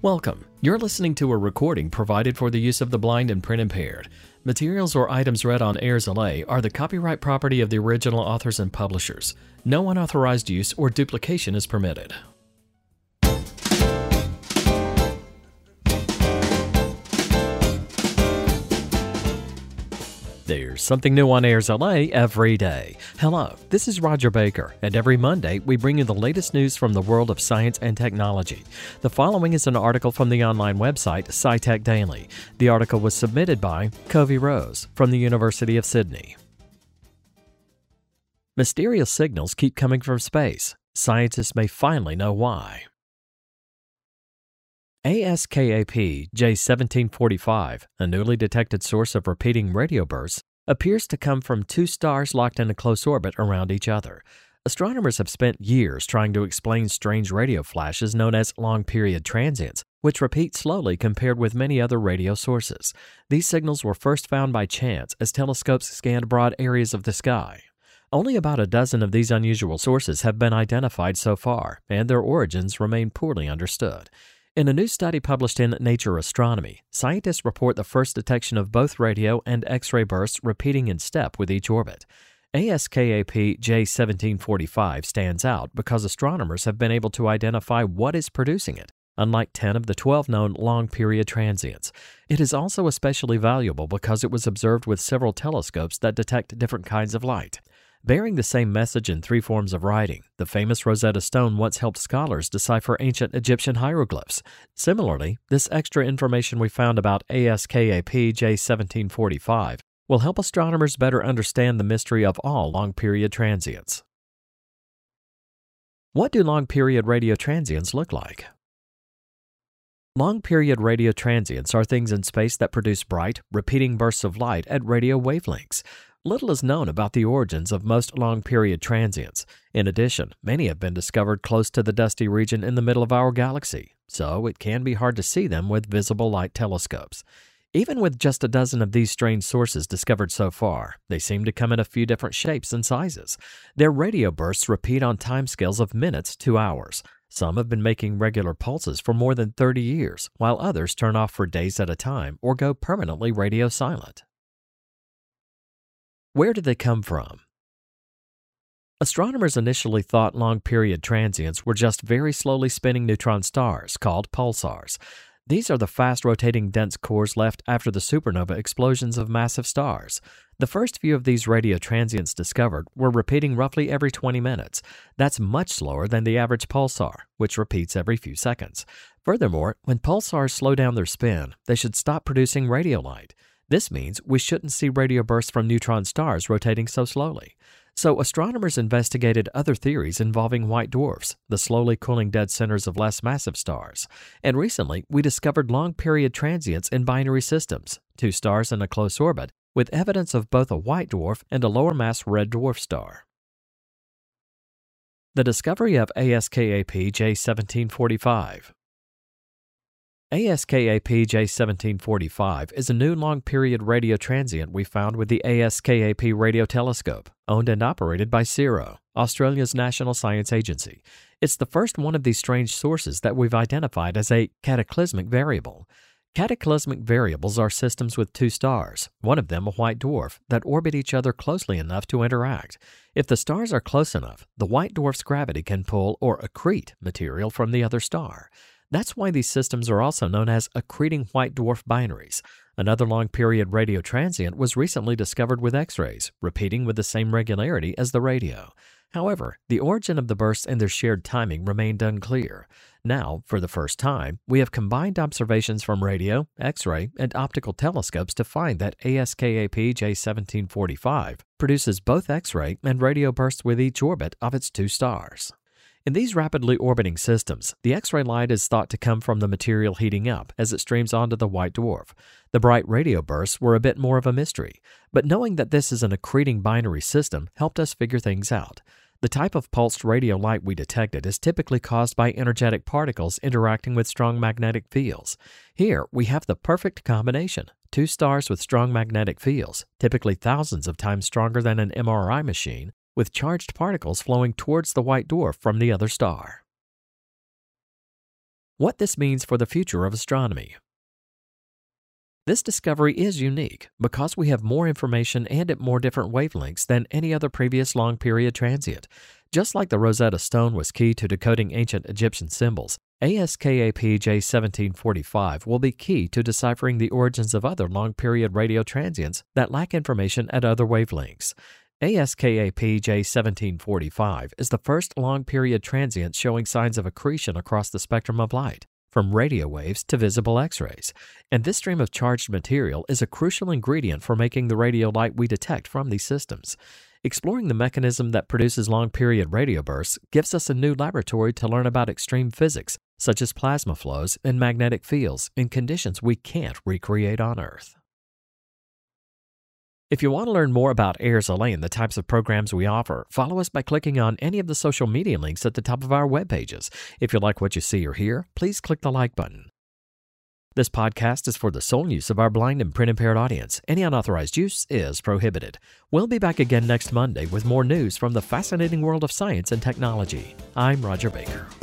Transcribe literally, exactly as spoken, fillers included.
Welcome. You're listening to a recording provided for the use of the blind and print impaired. Materials or items read on Airs L A are the copyright property of the original authors and publishers. No unauthorized use or duplication is permitted. There's something new on Airs L A every day. Hello, this is Roger Baker, and every Monday we bring you the latest news from the world of science and technology. The following is an article from the online website SciTech Daily. The article was submitted by Covey Rose from the University of Sydney. Mysterious signals keep coming from space. Scientists may finally know why. ASKAP J seventeen forty-five, a newly detected source of repeating radio bursts, appears to come from two stars locked in a close orbit around each other. Astronomers have spent years trying to explain strange radio flashes known as long-period transients, which repeat slowly compared with many other radio sources. These signals were first found by chance as telescopes scanned broad areas of the sky. Only about a dozen of these unusual sources have been identified so far, and their origins remain poorly understood. In a new study published in Nature Astronomy, scientists report the first detection of both radio and X-ray bursts repeating in step with each orbit. ASKAP J seventeen forty-five stands out because astronomers have been able to identify what is producing it, unlike ten of the twelve known long-period transients. It is also especially valuable because it was observed with several telescopes that detect different kinds of light. Bearing the same message in three forms of writing, the famous Rosetta Stone once helped scholars decipher ancient Egyptian hieroglyphs. Similarly, this extra information we found about ASKAP J seventeen forty-five will help astronomers better understand the mystery of all long-period transients. What do long-period radio transients look like? Long-period radio transients are things in space that produce bright, repeating bursts of light at radio wavelengths. Little is known about the origins of most long-period transients. In addition, many have been discovered close to the dusty region in the middle of our galaxy, so it can be hard to see them with visible light telescopes. Even with just a dozen of these strange sources discovered so far, they seem to come in a few different shapes and sizes. Their radio bursts repeat on timescales of minutes to hours. Some have been making regular pulses for more than thirty years, while others turn off for days at a time or go permanently radio silent. Where did they come from? Astronomers initially thought long-period transients were just very slowly spinning neutron stars called pulsars. These are the fast-rotating dense cores left after the supernova explosions of massive stars. The first few of these radio transients discovered were repeating roughly every twenty minutes. That's much slower than the average pulsar, which repeats every few seconds. Furthermore, when pulsars slow down their spin, they should stop producing radio light. This means we shouldn't see radio bursts from neutron stars rotating so slowly. So astronomers investigated other theories involving white dwarfs, the slowly cooling dead centers of less massive stars. And recently, we discovered long-period transients in binary systems, two stars in a close orbit, with evidence of both a white dwarf and a lower-mass red dwarf star. The discovery of ASKAP J seventeen forty-five. ASKAP J seventeen forty-five is a new long-period radio transient we found with the ASKAP radio telescope, owned and operated by CERO, Australia's national science agency. It's the first one of these strange sources that we've identified as a cataclysmic variable. Cataclysmic variables are systems with two stars, one of them a white dwarf, that orbit each other closely enough to interact. If the stars are close enough, the white dwarf's gravity can pull or accrete material from the other star. That's why these systems are also known as accreting white dwarf binaries. Another long-period radio transient was recently discovered with X-rays, repeating with the same regularity as the radio. However, the origin of the bursts and their shared timing remained unclear. Now, for the first time, we have combined observations from radio, X-ray, and optical telescopes to find that ASKAP J seventeen forty-five produces both X-ray and radio bursts with each orbit of its two stars. In these rapidly orbiting systems, the X-ray light is thought to come from the material heating up as it streams onto the white dwarf. The bright radio bursts were a bit more of a mystery, but knowing that this is an accreting binary system helped us figure things out. The type of pulsed radio light we detected is typically caused by energetic particles interacting with strong magnetic fields. Here, we have the perfect combination. Two stars with strong magnetic fields, typically thousands of times stronger than an M R I machine, with charged particles flowing towards the white dwarf from the other star. what this means for the future of astronomy. This discovery is unique because we have more information and at more different wavelengths than any other previous long-period transient. Just like the Rosetta Stone was key to decoding ancient Egyptian symbols, A S K A P J seventeen forty-five will be key to deciphering the origins of other long-period radio transients that lack information at other wavelengths. A S K A P J seventeen forty-five is the first long-period transient showing signs of accretion across the spectrum of light, from radio waves to visible X-rays, and this stream of charged material is a crucial ingredient for making the radio light we detect from these systems. Exploring the mechanism that produces long-period radio bursts gives us a new laboratory to learn about extreme physics, such as plasma flows and magnetic fields, in conditions we can't recreate on Earth. If you want to learn more about Airs L A and the types of programs we offer, follow us by clicking on any of the social media links at the top of our web pages. If you like what you see or hear, please click the like button. This podcast is for the sole use of our blind and print-impaired audience. Any unauthorized use is prohibited. We'll be back again next Monday with more news from the fascinating world of science and technology. I'm Roger Baker.